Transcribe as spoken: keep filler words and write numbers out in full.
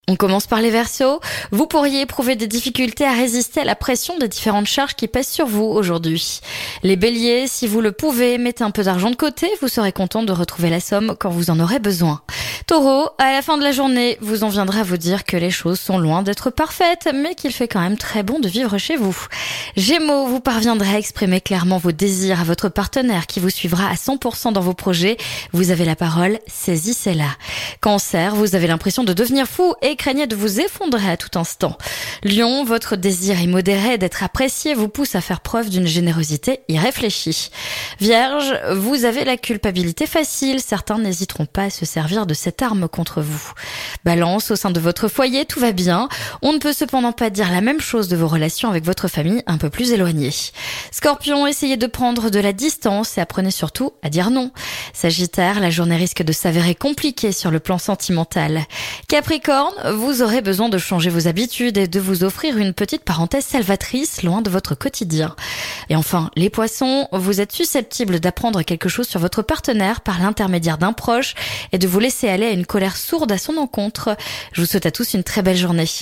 On commence par les Verseaux. Vous pourriez éprouver des difficultés à résister à la pression des différentes charges qui pèsent sur vous aujourd'hui. Les Béliers, si vous le pouvez, mettez un peu d'argent de côté, vous serez content de retrouver la somme quand vous en aurez besoin. Taureau, à la fin de la journée, vous en viendrez à vous dire que les choses sont loin d'être parfaites, mais qu'il fait quand même très bon de vivre chez vous. Gémeaux, vous parviendrez à exprimer clairement vos désirs à votre partenaire qui vous suivra à cent pour cent dans vos projets. Vous avez la parole, saisissez-la. Cancer, vous avez l'impression de devenir fou et craignez de vous effondrer à tout instant. Lion, votre désir immodéré d'être apprécié vous pousse à faire preuve d'une générosité irréfléchie. Vierge, vous avez la culpabilité facile, certains n'hésiteront pas à se servir de cette arme contre vous. Balance, au sein de votre foyer, tout va bien. On ne peut cependant pas dire la même chose de vos relations avec votre famille un peu plus éloignée. Scorpion, essayez de prendre de la distance et apprenez surtout à dire non. Sagittaire, la journée risque de s'avérer compliquée sur le plan sentimental. Capricorne, vous aurez besoin de changer vos habitudes et de vous offrir une petite parenthèse salvatrice loin de votre quotidien. Et enfin, les Poissons, vous êtes susceptibles d'apprendre quelque chose sur votre partenaire par l'intermédiaire d'un proche et de vous laisser aller à une colère sourde à son encontre. Je vous souhaite à tous une très belle journée.